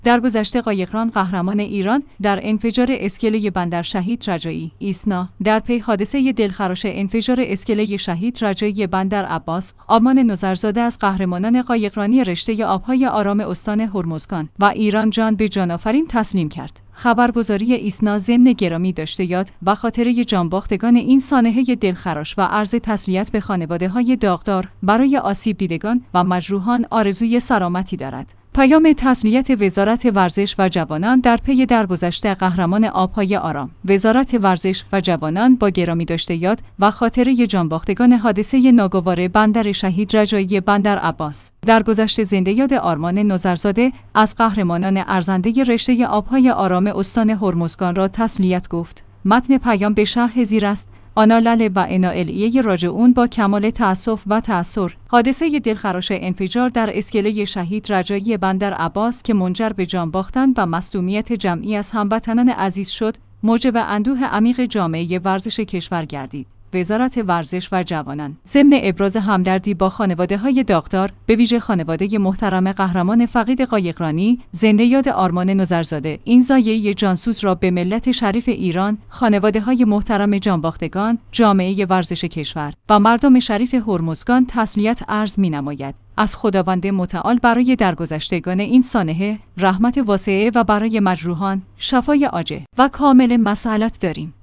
درگذشته قایقران قهرمان ایران در انفجار اسکله بندر شهید رجایی ایسنا در پی حادثه دلخراش انفجار اسکله شهید رجایی بندر عباس، آرمان نظرزاده از قهرمانان قایقرانی رشته آبهای آرام استان هرمزگان و ایران جان به جان‌آفرین تسلیم کرد. خبرگزاری ایسنا ضمن گرامی داشته یاد و خاطره جانباختگان این سانحه دلخراش و عرض تسلیت به خانواده‌های داغدار برای آسیب دیدگان و مجروحان آرزوی سلامتی دارد. پیام تسلیت وزارت ورزش و جوانان در پی درگذشت قهرمان آبهای آرام. وزارت ورزش و جوانان با گرامی داشته یاد و خاطره جانباختگان حادثه ناگوار بندر شهید رجایی بندر عباس، درگذشت زنده یاد آرمان نظرزاده از قهرمانان ارزنده رشته آبهای آرام استان هرمزگان را تسلیت گفت. متن پیام به شرح زیر است. آنا لله و انائلیه راجعون با کمال تأسف و تأثر حادثه دلخراش انفجار در اسکله شهید رجایی بندر عباس که منجر به جان باختن و مصدومیت جمعی از هموطنان عزیز شد، موجب اندوه عمیق جامعه ورزش کشور گردید. وزارت ورزش و جوانان ضمن ابراز همدردی با خانواده‌های داغدار، به ویژه خانواده محترم قهرمان فقید قایقرانی زنده یاد آرمان نظرزاده، این ضایعه جانسوز را به ملت شریف ایران، خانواده‌های محترم جانباختگان، جامعه ورزش کشور و مردم شریف هرمزگان تسلیت عرض می‌نماید. از خداوند متعال برای درگذشتگان این سانحه رحمت واسعه و برای مجروحان شفای عاجل و کامل مسئلت داریم.